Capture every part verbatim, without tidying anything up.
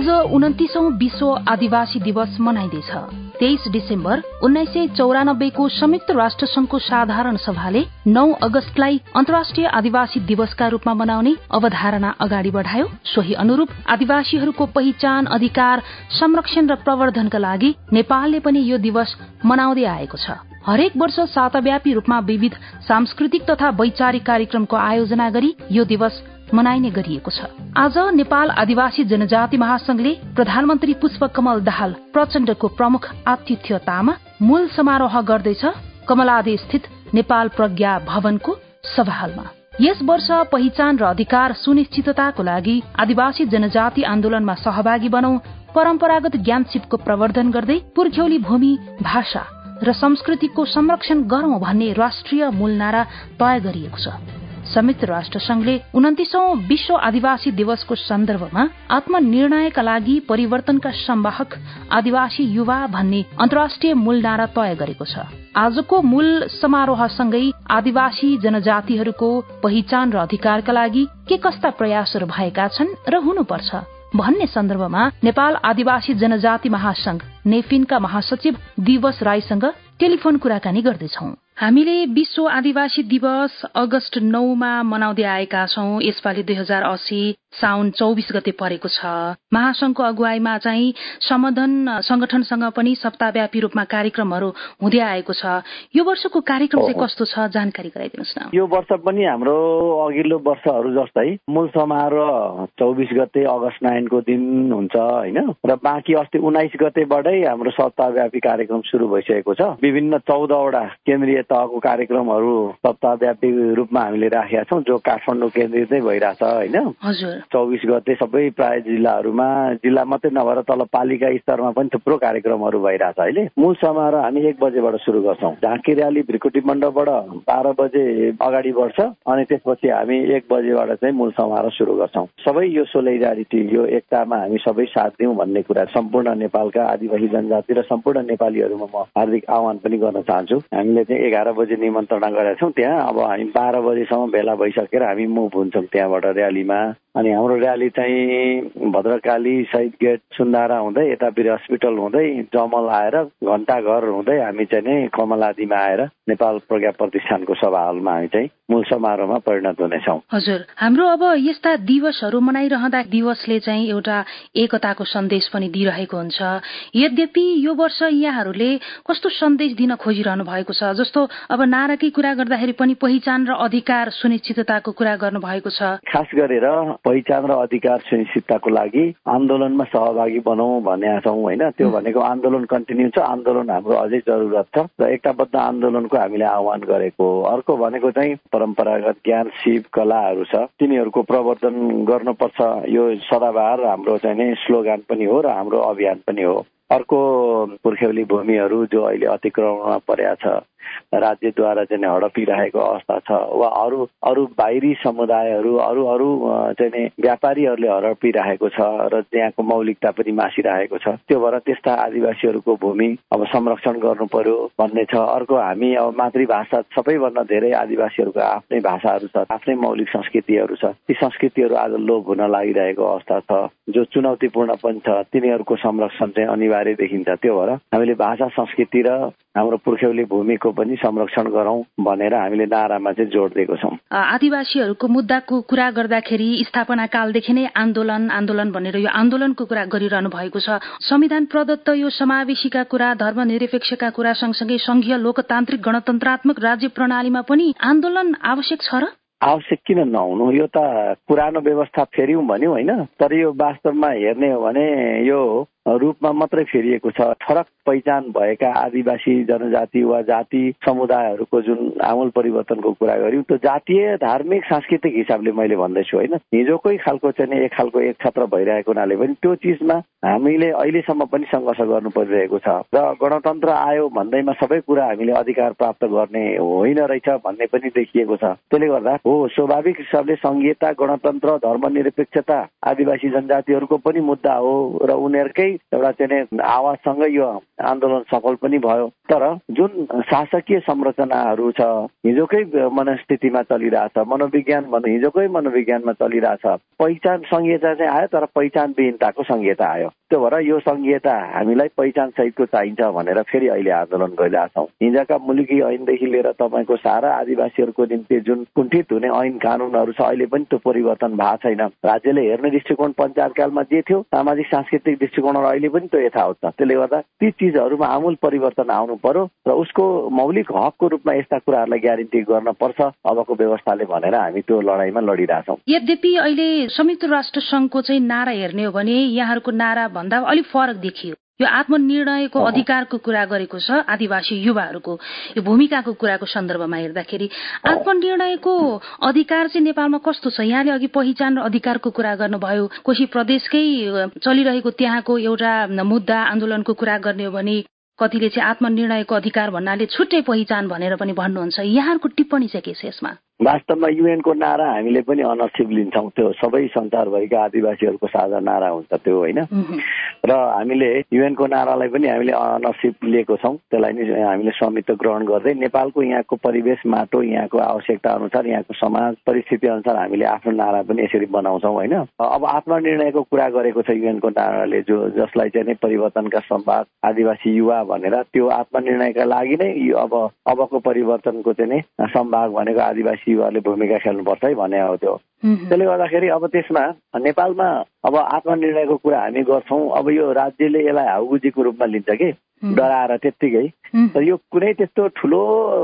आज उन्तिसौं विश्व आदिवासी दिवस मनाइँदैछ। तेइस डिसेम्बर उन्नाइस सय चौरानब्बेको संयुक्त राष्ट्र संघको साधारण सभाले नौ अगस्तलाई अन्तर्राष्ट्रिय आदिवासी दिवसका रूपमा मनाउने अवधारणा अगाडि बढ़ायो। सोही अनुरूप आदिवासीहरूको पहिचान, अधिकार, संरक्षण र प्रवर्धनका लागि नेपालले पनि यो दिवस मनाउँदै आएको छ। हरेक वर्ष साताव्यापी रूपमा विविध सांस्कृतिक तथा वैचारिक कार्यक्रमको आयोजना गरी यो दिवस मनाइने गरिएको छ। आज नेपाल आदिवासी जनजाति महासंघले प्रधानमन्त्री पुष्पकमल दाहाल प्रचण्डको प्रमुख आतिथ्यतामा मूल समारोह गर्दैछ कमलादे स्थित नेपाल प्रज्ञा भवनको सभाहालमा। यस वर्ष पहिचान र अधिकार सुनिश्चितताको लागि आदिवासी जनजाति आन्दोलनमा सहभागी बनौं, परम्परागत ज्ञानसिपको प्रवर्धन गर्दै पुर्ख्यौली भूमि, भाषा र संस्कृतिको संरक्षण गरौं भन्ने राष्ट्रिय मूल नारा तय गरिएको छ। संयुक्त राष्ट्र संघले उन्तिसौं विश्व आदिवासी दिवसको सन्दर्भमा आत्मनिर्णयका लागि परिवर्तनका संवाहक आदिवासी युवा भन्ने अन्तर्राष्ट्रिय मूल नारा तय गरेको छ। आजको मूल समारोहसँगै आदिवासी जनजातिहरूको पहिचान र अधिकारका लागि के कस्ता प्रयासहरू भएका छन् र हुनुपर्छ भन्ने सन्दर्भमा नेपाल आदिवासी जनजाति महासंघ नेफिनका महासचिव दिवस राईसँग टेलिफोन कुराकानी गर्दैछौं। हामीले विश्व आदिवासी दिवस अगस्त नौमा मनाउँदै आएका छौं। यसपालि दुई हजार अस्सी साउन चौबिस गते परेको छ। महासंघको अगुवाईमा चाहिँ सम्बोधन संगठनसँग पनि सप्ताहव्यापी रूपमा कार्यक्रमहरू हुँदै आएको छ। यो वर्षको कार्यक्रम चाहिँ कस्तो छ, जानकारी गराइदिनुहोस् न। यो वर्ष पनि हाम्रो अघिल्लो वर्षहरू जस्तै मूल समारोह चौबिस गते अगस्त नाइनको दिन हुन्छ होइन, र बाँकी अस्ति उन्नाइस गतेबाटै हाम्रो सप्ताहव्यापी कार्यक्रम सुरु भइसकेको छ। विभिन्न चौधवटा केन्द्रीय तहको कार्यक्रमहरू सप्ताहव्यापी रूपमा हामीले राखेका छौँ, जो काठमाडौँ केन्द्रित नै भइरहेछ होइन। हजुर, चौबिस गते सबै प्राय जिल्लाहरूमा, जिल्ला मात्रै नभएर तल पालिका स्तरमा पनि थुप्रो कार्यक्रमहरू भइरहेछ। अहिले मूल समारोह हामी एक बजेबाट सुरु गर्छौँ। झाँकी र्याली भृकुटी मण्डपबाट बाह्र बजे अगाडि बढ्छ अनि त्यसपछि हामी एक बजेबाट चाहिँ मूल समारोह सुरु गर्छौँ। सबै यो सोलिडारिटी, यो एकतामा हामी सबै साथ दिउँ भन्ने कुरा सम्पूर्ण नेपालका आदिवासी जनजाति र सम्पूर्ण नेपालीहरूमा म हार्दिक आह्वान पनि गर्न चाहन्छु। हामीले चाहिँ एघार बजे निमन्त्रणा गरेका छौँ त्यहाँ। अब हामी बाह्र बजेसम्म भेला भइसकेर हामी मुभ हुन्छौँ त्यहाँबाट र्यालीमा। अनि हाम्रो र्याली चाहिँ भद्रकाली शहीद गेट सुन्दारा हुँदै यता वीर हस्पिटल हुँदै जमल आएर घण्टाघर हुँदै हामी चाहिँ नै कमलादीमा आएर नेपाल प्रज्ञा प्रतिष्ठानको सभा हलमा हामी चाहिँ मूल समारोहमा परिणत हुनेछौँ। हजुर, हाम्रो अब यस्ता दिवसहरू मनाइरहँदा दिवसले चाहिँ एउटा एकताको सन्देश पनि दिइरहेको हुन्छ। यद्यपि यो वर्ष यहाँहरूले कस्तो सन्देश दिन खोजिरहनु भएको छ? जस्तो अब नाराकै कुरा गर्दाखेरि पनि पहिचान र अधिकार सुनिश्चितताको कुरा गर्नु भएको छ। खास गरेर पहिचान र अधिकार सुनिश्चितताको लागि आन्दोलनमा सहभागी बनाऊ भनेका छौँ होइन। त्यो भनेको आन्दोलन कन्टिन्यू छ, आन्दोलन हाम्रो अझै जरुरत छ र एकताबद्ध आन्दोलनको हामीले आह्वान गरेको। अर्को भनेको चाहिँ परम्परागत ज्ञान सिप कलाहरू छ, तिनीहरूको प्रवर्धन गर्नुपर्छ। यो सदाबहार हाम्रो चाहिँ नै स्लोगान पनि हो र हाम्रो अभियान पनि हो। अर्को पुर्ख्यौली भूमिहरू जो अहिले अतिक्रमणमा परेका छ, राज्यद्वारा चाहिँ हडपिरहेको अवस्था छ, वा अरू अरू बाहिरी समुदायहरू अरू अरू चाहिँ व्यापारीहरूले हडपिरहेको छ र त्यहाँको मौलिकता पनि मासिरहेको छ। त्यो भएर त्यस्ता आदिवासीहरूको भूमि अब संरक्षण गर्नु पर्यो भन्ने छ। अर्को हामी अब मातृभाषा, सबैभन्दा धेरै आदिवासीहरूको आफ्नै भाषाहरू छ, आफ्नै मौलिक संस्कृतिहरू छ। ती संस्कृतिहरू आज लोप हुन लागिरहेको अवस्था छ, जो चुनौतीपूर्ण पनि छ। तिनीहरूको संरक्षण चाहिँ अनिवार्य देखिन्छ। त्यो भएर हामीले भाषा, संस्कृति र हाम्रो पुर्ख्यौली भूमिको पनि संरक्षण गरौं भनेर हामीले नारामा चाहिँ जोड दिएको छौं। आदिवासीहरूको मुद्दाको कुरा गर्दाखेरि स्थापना कालदेखि नै आन्दोलन आन्दोलन भनेर यो आन्दोलनको कुरा गरिरहनु भएको छ। संविधान प्रदत्त यो समावेशीका कुरा, धर्मनिरपेक्षका कुरा सँगसँगै संघीय लोकतान्त्रिक गणतन्त्रात्मक राज्य प्रणालीमा पनि आन्दोलन आवश्यक छ र? आवश्यक किन नहुनु? यो त पुरानो व्यवस्था फेर्यौं भन्यो होइन, तर यो वास्तवमा हेर्ने हो भने यो रूपमा मात्रै फेरिएको छ। फरक पहिचान भएका आदिवासी जनजाति वा जाति समुदायहरूको जुन आमूल परिवर्तनको कुरा गर्यौं, त्यो जातीय धार्मिक सांस्कृतिक हिसाबले मैले भन्दैछु होइन। हिजोकै खालको चाहिँ एक खालको एक छत्र भइरहेको हुनाले पनि त्यो चिजमा हामीले अहिलेसम्म पनि सङ्घर्ष गर्नु परिरहेको छ। र गणतन्त्र आयो भन्दैमा सबै कुरा हामीले अधिकार प्राप्त गर्ने होइन रहेछ भन्ने पनि देखिएको छ। त्यसले गर्दा हो स्वाभाविक हिसाबले संघीयता, गणतन्त्र, धर्मनिरपेक्षता आदिवासी जनजातिहरूको पनि मुद्दा हो र उनीहरूकै एउटा चाहिँ आवाजसँगै यो आन्दोलन सफल पनि भयो। तर जुन शासकीय संरचनाहरू छ, हिजोकै मनस्थितिमा चलिरहेछ, मनोविज्ञान भन्नु हिजोकै मनोविज्ञानमा चलिरहेछ, पहिचान संहिता चाहिँ आयो तर पहिचान विहीनताको संहिता आयो। त्यो भएर यो संहिता हामीलाई पहिचान सहितको चाहिन्छ भनेर फेरि अहिले आन्दोलन गरिरहेछौँ। हिजोका मुलुकी ऐनदेखि लिएर तपाईँको सारा आदिवासीहरूको निम्ति जुन कुण्ठित हुने ऐन कानुनहरू छ अहिले पनि त्यो परिवर्तन भएको छैन। राज्यले हेर्ने दृष्टिकोण पञ्चायतकालमा जे थियो सामाजिक सांस्कृतिक दृष्टिकोणहरू अहिले पनि त्यो यथावत छ। त्यसले गर्दा ती चिजहरूमा आमूल परिवर्तन आउनु पर्यो र उसको मौलिक हकको रूपमा यस्ता कुराहरूलाई ग्यारेन्टी गर्न पर्छ अबको व्यवस्थाले भनेर हामी त्यो लडाईँमा लडिरहेछौँ। यद्यपि अहिले संयुक्त राष्ट्र संघको चाहिँ नारा हेर्ने हो भने यहाँहरूको नारा भन्दा अलिक फरक देखियो। यो आत्मनिर्णयको अधिकारको कुरा गरेको छ आदिवासी युवाहरूको यो भूमिकाको कुराको सन्दर्भमा हेर्दाखेरि आत्मनिर्णयको अधिकार चाहिँ नेपालमा कस्तो छ? यहाँले अघि पहिचान र अधिकारको कुरा गर्नुभयो। कोशी प्रदेशकै चलिरहेको त्यहाँको एउटा मुद्दा आन्दोलनको कुरा गर्ने हो भने कतिले चाहिँ आत्मनिर्णयको अधिकार भन्नाले छुट्टै पहिचान भनेर पनि भन्नुहुन्छ। यहाँहरूको टिप्पणी चाहिँ के छ यसमा? वास्तवमा युएनको नारा हामीले पनि अनरसिप लिन्छौँ। त्यो सबै संसारभरिका आदिवासीहरूको साझा नारा हुन्छ त्यो, होइन? र हामीले युएनको नारालाई पनि हामीले अनरसिप लिएको छौँ। त्यसलाई नि हामीले स्वामित्व ग्रहण गर्दै नेपालको यहाँको परिवेश, माटो, यहाँको आवश्यकता अनुसार, यहाँको समाज परिस्थिति अनुसार हामीले आफ्नो नारा पनि यसरी बनाउँछौँ, होइन? अब आत्मनिर्णयको कुरा गरेको छ युएनको नाराले, जो जसलाई चाहिँ परिवर्तनका सम्वाद आदिवासी युवा भनेर, त्यो आत्मनिर्णयका लागि नै अब अबको परिवर्तनको चाहिँ सम्भाग भनेको आदिवासी युवाले भूमिका खेल्नुपर्छ है भने हो त्यो। त्यसले गर्दाखेरि अब त्यसमा नेपालमा अब आत्मनिर्णयको कुरा हामी गर्छौँ। अब यो राज्यले यसलाई हाउगुजीको रूपमा लिन्छ कि डराएर त्यत्तिकै। तर यो कुनै त्यस्तो ठुलो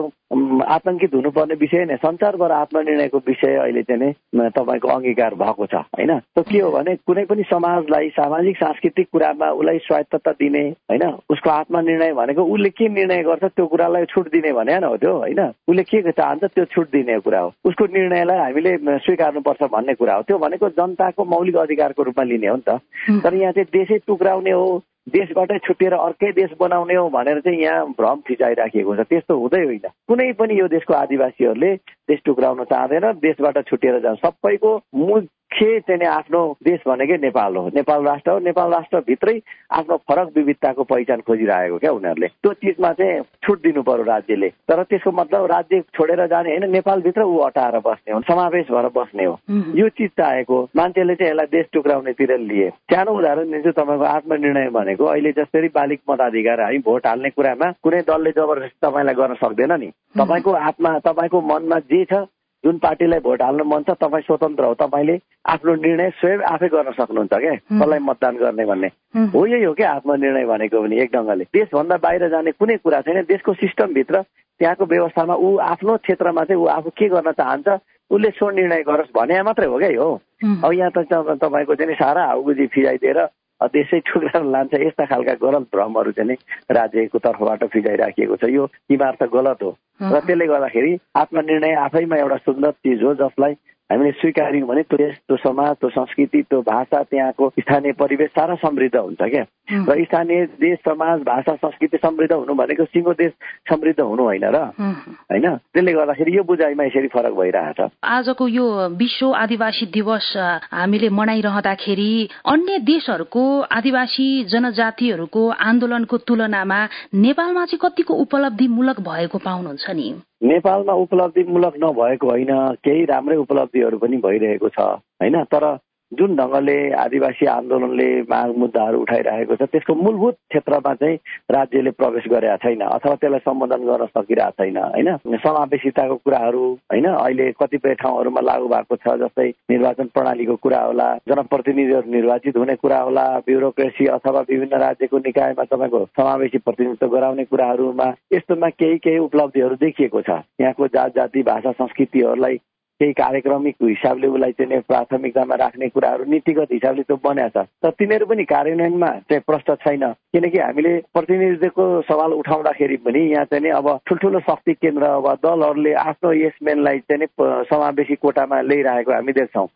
आतंकित हुनुपर्ने विषय नै। संसारभर आत्मनिर्णयको विषय अहिले चाहिँ तपाईँको अङ्गीकार भएको छ, होइन? त्यो के हो भने कुनै पनि समाजलाई सामाजिक सांस्कृतिक कुरामा उसलाई स्वायत्तता दिने, होइन? उसको आत्मनिर्णय भनेको उसले के निर्णय गर्छ त्यो कुरालाई छुट दिने भने हो त्यो, होइन? उसले के चाहन्छ त्यो छुट दिने कुरा हो। उसको निर्णयलाई हामीले स्वीकार्नुपर्छ भन्ने कुरा हो। त्यो भनेको जनताको मौलिक अधिकारको रूपमा लिने हो नि त। तर यहाँ चाहिँ देशै टुक्राउने हो, देशबाटै छुट्टिएर अर्कै देश बनाउने हो भनेर चाहिँ यहाँ भ्रम फिजाइराखिएको छ। त्यस्तो हुँदै होइन। कुनै पनि यो देशको आदिवासीहरूले देश टुक्राउन चाहँदैन, देशबाट छुट्टिएर जान्छ। सबैको मुख्य चाहिँ आफ्नो देश भनेकै नेपाल हो, नेपाल राष्ट्र हो। नेपाल राष्ट्रभित्रै आफ्नो फरक विविधताको पहिचान खोजिरहेको क्या उनीहरूले। त्यो चिजमा चाहिँ छुट दिनु पर्यो राज्यले। तर त्यसको मतलब राज्य छोडेर जाने होइन, नेपालभित्र ऊ अटाएर बस्ने हो, समावेश भएर बस्ने हो। यो चिज चाहेको मान्छेले चाहिँ यसलाई देश टुक्राउनेतिर लिए। सानो उदाहरण दिन्छु तपाईँको। आत्मनिर्णय भनेको अहिले जसरी बालिक मताधिकार हामी भोट हाल्ने कुरामा कुनै दलले जबरजस्ती तपाईँलाई गर्न सक्दैन नि। तपाईँको आत्मा, तपाईँको मनमा जे छ, जुन पार्टीलाई भोट हाल्नु मन छ तपाईँ स्वतन्त्र हो। तपाईँले आफ्नो निर्णय स्वयं आफै गर्न सक्नुहुन्छ क्या, कसलाई मतदान गर्ने भन्ने हो। यही हो क्या आत्मनिर्णय भनेको पनि एक ढङ्गले। देशभन्दा बाहिर जाने कुनै कुरा छैन। देशको सिस्टमभित्र त्यहाँको व्यवस्थामा ऊ आफ्नो क्षेत्रमा चाहिँ ऊ आफू के गर्न चाहन्छ उसले सो निर्णय गरोस् भने मात्रै हो क्या हो। अब यहाँ त तपाईँको चाहिँ सारा हाउगुजी फिजाइदिएर देशै ठुक्राएर लान्छ, यस्ता खालका गलत भ्रमहरू चाहिँ राज्यको तर्फबाट फिजाइराखिएको छ। यो इमार त गलत हो। र त्यसले गर्दाखेरि आत्मनिर्णय आफैमा एउटा सुन्दर चिज हो जसलाई हामीले स्वीकार्यौँ भने त्यो त्यो समाज, त्यो संस्कृति, त्यो भाषा, त्यहाँको स्थानीय परिवेश सारा समृद्ध हुन्छ क्या। र स्थानीय देश, समाज, भाषा, संस्कृति समृद्ध हुनु भनेको सिङ्गो देश समृद्ध हुनु होइन र, होइन? त्यसले गर्दाखेरि यो बुझाइमा यसरी फरक भइरहेछ। आजको यो विश्व आदिवासी दिवस हामीले मनाइरहँदाखेरि अन्य देशहरूको आदिवासी जनजातिहरूको आन्दोलनको तुलनामा नेपालमा चाहिँ कतिको उपलब्धिमूलक भएको पाउनुहुन्छ नि? नेपालमा उपलब्धिमूलक नभएको होइन, केही राम्रै उपलब्धिहरू पनि भइरहेको छ, होइन? तर जुन ढङ्गले आदिवासी आन्दोलनले माग मुद्दाहरू उठाइरहेको छ त्यसको मूलभूत क्षेत्रमा चाहिँ राज्यले प्रवेश गरेका छैन अथवा त्यसलाई सम्बोधन गर्न सकिरहेको छैन, होइन? समावेशिताको कुराहरू, होइन, अहिले कतिपय ठाउँहरूमा लागू भएको छ। जस्तै निर्वाचन प्रणालीको कुरा होला, जनप्रतिनिधिहरू निर्वाचित हुने कुरा होला, ब्युरोक्रेसी अथवा विभिन्न राज्यको निकायमा तपाईँको समावेशी प्रतिनिधित्व गराउने कुराहरूमा यस्तोमा केही केही उपलब्धिहरू देखिएको छ। यहाँको जात जाति भाषा संस्कृतिहरूलाई केही कार्यक्रमिक हिसाबले उसलाई चाहिँ प्राथमिकतामा राख्ने कुराहरू नीतिगत हिसाबले त्यो बनेको छ। तर तिनीहरू पनि कार्यान्वयनमा चाहिँ प्रष्ट छैन। किनकि हामीले प्रतिनिधित्वको सवाल उठाउँदाखेरि पनि यहाँ चाहिँ अब ठुल्ठुलो शक्ति केन्द्र वा दलहरूले आफ्नो यसमेनलाई चाहिँ समावेशी कोटामा ल्याइरहेको हामी देख्छौँ। तर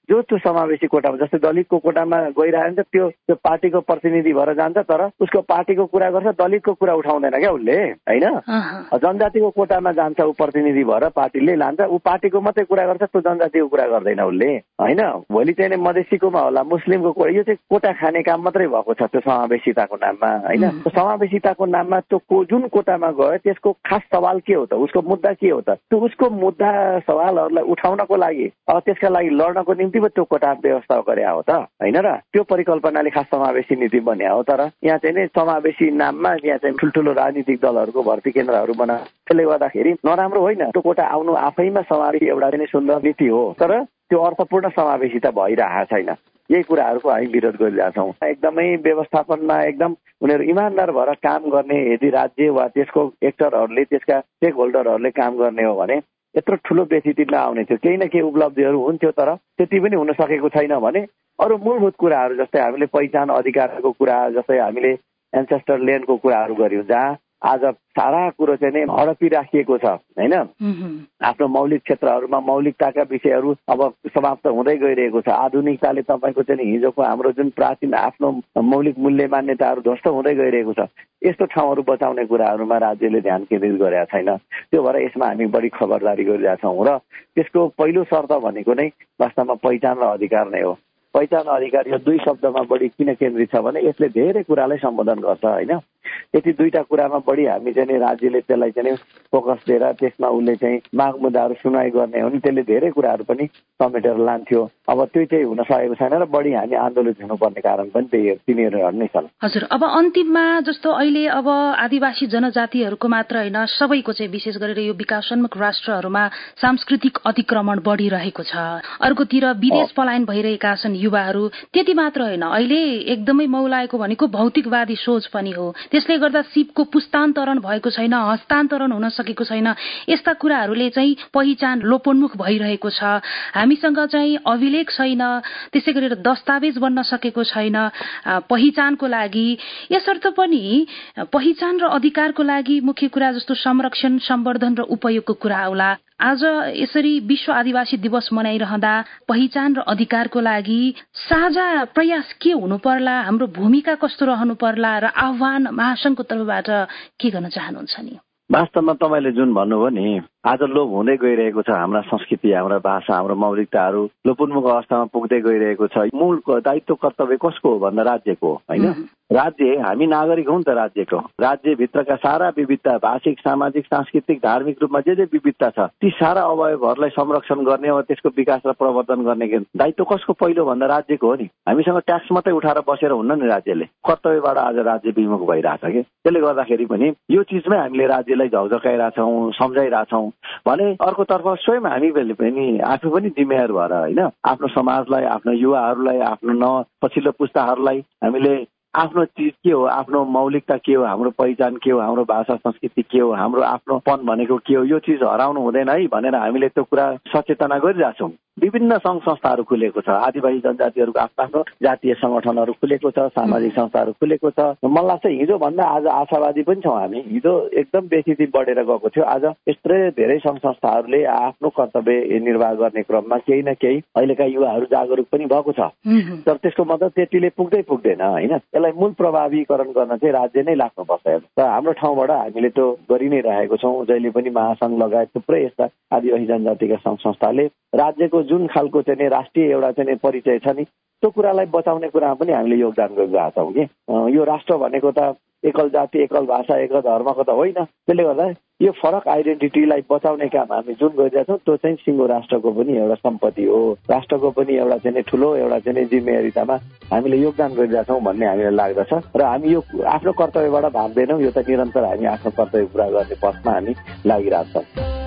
जो त्यो समावेशी कोटामा जस्तै दलितको कोटामा गइरहन्छ त्यो त्यो पार्टीको प्रतिनिधि भएर जान्छ, तर उसको पार्टीको कुरा गर्छ, दलितको कुरा उठाउँदैन क्या उसले, होइन? जनजातिको कोटामा जान्छ ऊ प्रतिनिधि भएर, पार्टीले लान्छ, ऊ पार्टीको मात्रै कुरा गर्छ, त्यो जनजातिको कुरा गर्दैन उसले, होइन? भोलि चाहिँ मधेसीकोमा होला, मुस्लिमको कुरा, यो चाहिँ कोटा खाने काम मात्रै भएको छ त्यो समावेशिताको नाममा, होइन? समावेशिताको नाममा त्यो जुन कोटामा गयो त्यसको खास सवाल के हो त, उसको मुद्दा के हो त? त्यो उसको मुद्दा सवालहरूलाई उठाउनको लागि अब त्यसका लागि लड्नको निम्ति पो त्यो कोटा व्यवस्था गरे हो त, होइन र? त्यो परिकल्पनाले खास समावेशी नीति बन्या हो। तर यहाँ चाहिँ नि समावेशी नाममा यहाँ चाहिँ ठुल्ठुलो राजनीतिक दलहरूको भर्ती केन्द्रहरू बना, त्यसले गर्दाखेरि नराम्रो होइन, त्यो कोटा आउनु आफैमा समावेशी एउटा चाहिँ सुन्दर नीति हो, तर त्यो अर्थपूर्ण समावेशिता भइरहेको छैन। यही कुराहरूको हामी विरोध गरिरहेछौँ। एकदमै व्यवस्थापनमा एकदम उनीहरू इमान्दार भएर काम गर्ने यदि राज्य वा त्यसको एक्टरहरूले, त्यसका स्टेक होल्डरहरूले काम गर्ने हो भने यत्रो ठुलो व्यथिति नआउने थियो। केही न केही उपलब्धिहरू हुन्थ्यो, तर त्यति पनि हुन सकेको छैन भने अरू मूलभूत कुराहरू जस्तै हामीले पहिचान अधिकारको कुरा, जस्तै हामीले एन्सेस्टर ल्यान्डको कुराहरू गऱ्यौँ, जहाँ आज सारा कुरो चाहिँ नै हडपिराखिएको छ, होइन? आफ्नो मौलिक क्षेत्रहरूमा मौलिकताका विषयहरू अब समाप्त हुँदै गइरहेको छ। आधुनिकताले तपाईँको चाहिँ हिजोको हाम्रो जुन प्राचीन आफ्नो मौलिक मूल्य मान्यताहरू ध्वस्त हुँदै गइरहेको छ। यस्तो ठाउँहरू बचाउने कुराहरूमा राज्यले ध्यान केन्द्रित गरेका छैन। त्यो भएर यसमा हामी बढी खबरदारी गरिरहेछौँ र त्यसको पहिलो शर्त भनेको नै वास्तवमा पहिचान र अधिकार नै हो। पहिचान अधिकार यो दुई शब्दमा बढी किन केन्द्रित छ भने यसले धेरै कुरालाई सम्बोधन गर्छ, होइन? यति दुईटा कुरामा बढी हामी चाहिँ राज्यले त्यसलाई चाहिँ फोकस दिएर त्यसमा उसले चाहिँ माग मुद्दाहरू सुनाइ गर्ने हो भने त्यसले धेरै कुराहरू पनि समेटेर लान्थ्यो। अब त्यो चाहिँ हुन सकेको छैन र बढी हामी आन्दोलित हुनुपर्ने कारण पनि त्यही तिनीहरू नै छन्। हजुर, अब अन्तिममा जस्तो अहिले अब आदिवासी जनजातिहरूको मात्र होइन, सबैको चाहिँ विशेष गरेर यो विकासोन्मुख राष्ट्रहरूमा सांस्कृतिक अतिक्रमण बढिरहेको छ। अर्कोतिर विदेश पलायन भइरहेका छन् युवाहरू। त्यति मात्र होइन, अहिले एकदमै मौलाएको भनेको भौतिकवादी सोच पनि हो। त्यसले गर्दा सिपको पुस्तान्तरण भएको छैन, हस्तान्तरण हुन सकेको छैन। यस्ता कुराहरूले चाहिँ पहिचान लोपोन्मुख भइरहेको छ। हामीसँग चाहिँ अभिलेख छैन, त्यसै गरेर दस्तावेज बन्न सकेको छैन पहिचानको लागि। यसर्थ पनि पहिचान र अधिकारको लागि मुख्य कुरा जस्तो संरक्षण, सम्वर्धन र उपयोगको कुरा आउला। आज यसरी विश्व आदिवासी दिवस मनाइरहँदा पहिचान र अधिकारको लागि साझा प्रयास के हुनु पर्ला, हाम्रो भूमिका कस्तो रहनु पर्ला र आह्वान महासंघको तर्फबाट के गर्न चाहनुहुन्छ नि? वास्तवमा तपाईँले जुन भन्नुभयो नि, आज लोप हुँदै गइरहेको छ। हाम्रा संस्कृति, हाम्रा भाषा, हाम्रो मौलिकताहरू लोपोन्मुख अवस्थामा पुग्दै गइरहेको छ। मूल दायित्व कर्तव्य कसको हो भन्दा राज्यको, होइन? राज्य, हामी नागरिक हौँ नि त राज्यको। राज्यभित्रका सारा विविधता, भाषिक, सामाजिक, सांस्कृतिक, धार्मिक रूपमा जे जे विविधता छ ती सारा अवयवहरूलाई संरक्षण गर्ने वा त्यसको विकास र प्रवर्धन गर्ने दायित्व कसको पहिलो भन्दा राज्यको हो नि। हामीसँग ट्याक्स मात्रै उठाएर बसेर हुन्न नि, राज्यले कर्तव्यबाट आज राज्य विमुख भइरहेछ कि। त्यसले गर्दाखेरि पनि यो चिजमै हामीले राज्यलाई झौझकाइरहेछौँ, सम्झाइरहेछौँ भने अर्कोतर्फ स्वयं हामी पनि आफू पनि जिम्मेवार भएर, होइन, आफ्नो समाजलाई, आफ्नो युवाहरूलाई, आफ्नो न पछिल्लो पुस्ताहरूलाई हामीले आफ्नो चिज के हो, आफ्नो मौलिकता के हो, हाम्रो पहिचान के हो, हाम्रो भाषा संस्कृति के हो, हाम्रो आफ्नोपन भनेको के हो, यो चिज हराउनु हुँदैन है भनेर हामीले त्यो कुरा सचेतना गरिरहेछौँ। विभिन्न सङ्घ संस्थाहरू खुलेको छ, आदिवासी जनजातिहरूको आफ्नो आफ्नो जातीय सङ्गठनहरू खुलेको छ, सामाजिक संस्थाहरू खुलेको छ। मलाई लाग्छ हिजोभन्दा आज आशावादी पनि छौँ हामी। हिजो एकदम बेसी बढेर गएको थियो, आज यत्रै धेरै सङ्घ संस्थाहरूले आफ्नो कर्तव्य निर्वाह गर्ने क्रममा केही न केही अहिलेका युवाहरू जागरुक पनि भएको छ। तर त्यसको मतलब त्यतिले पुग्दै पुग्दैन, होइन? यसलाई मूल प्रभावीकरण गर्न चाहिँ राज्य नै लाग्नुपर्छ। र हाम्रो ठाउँबाट हामीले त्यो गरि नै रहेको छौँ। जहिले पनि महासङ्घ लगायत थुप्रै यस्ता आदिवासी जनजातिका सङ्घ संस्थाले राज्यको जुन खालको चाहिँ राष्ट्रिय एउटा चाहिँ परिचय छ नि, त्यो कुरालाई बचाउने कुरामा पनि हामीले योगदान गरिरहेका छौँ कि यो राष्ट्र भनेको त एकल जाति, एकल भाषा, एकल धर्मको त होइन। त्यसले गर्दा यो फरक आइडेन्टिटीलाई बचाउने काम हामी जुन गरिरहेछौँ त्यो चाहिँ सिङ्गो राष्ट्रको पनि एउटा सम्पत्ति हो, राष्ट्रको पनि एउटा चाहिँ ठुलो एउटा चाहिँ जिम्मेवारीतामा हामीले योगदान गरिरहेछौँ भन्ने हामीलाई लाग्दछ। र हामी यो आफ्नो कर्तव्यबाट भाग्दैनौँ, यो त निरन्तर हामी आफ्नो कर्तव्य पुरा गर्ने पथमा हामी लागिरहेछौँ।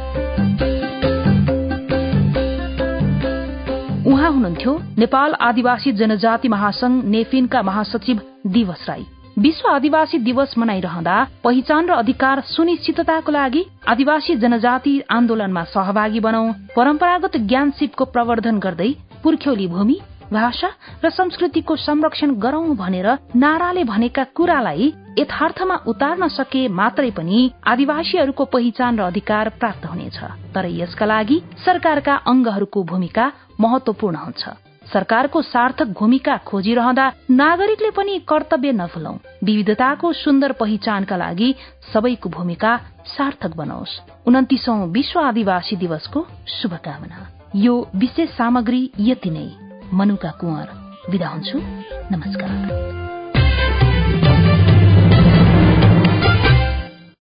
उहाँ हुनुहुन्थ्यो नेपाल आदिवासी जनजाति महासंघ नेफिनका महासचिव दिवस राई। विश्व आदिवासी दिवस मनाइरहँदा पहिचान र अधिकार सुनिश्चितताको लागि आदिवासी जनजाति आन्दोलनमा सहभागी बनाऊ, परम्परागत ज्ञान सिपको प्रवर्धन गर्दै पुर्ख्यौली भूमि, भाषा र संस्कृतिको संरक्षण गरौं भनेर नाराले भनेका कुरालाई यथार्थमा उतार्न सके मात्रै पनि आदिवासीहरूको पहिचान र अधिकार प्राप्त हुनेछ। तर यसका लागि सरकारका अंगहरूको भूमिका महत्वपूर्ण हुन्छ। सरकारको सार्थक भूमिका खोजिरहँदा नागरिकले पनि कर्तव्य नभुलौं। विविधताको सुन्दर पहिचानका लागि सबैको भूमिका सार्थक बनोस्। उन्तिसौं विश्व आदिवासी दिवसको शुभकामना। यो विशेष सामग्री यति नै। मनुका कुँवर बिदा हुन्छु। नमस्कार।